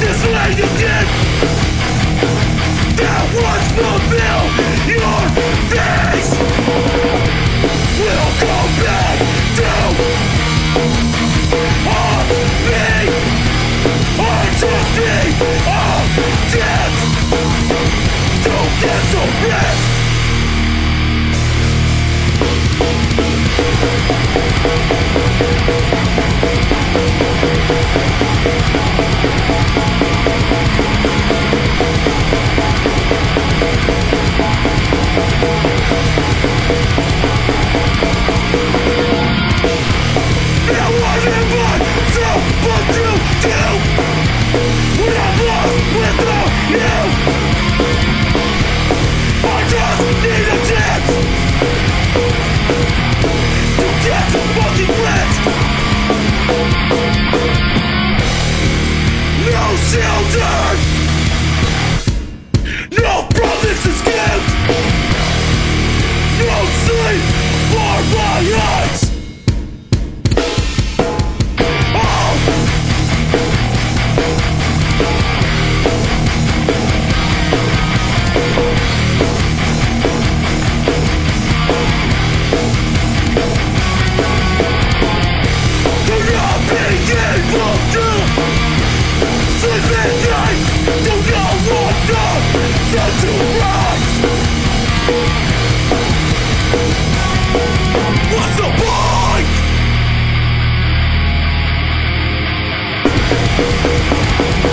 this way you did that once fulfill your face will come back to haunt me until the of death. Don't get some rest. Now what am I supposed to do when I'm lost without you? I just need a chance to get some fucking rest. No shelter, no promises kept, no sleep for my eyes. What's the point?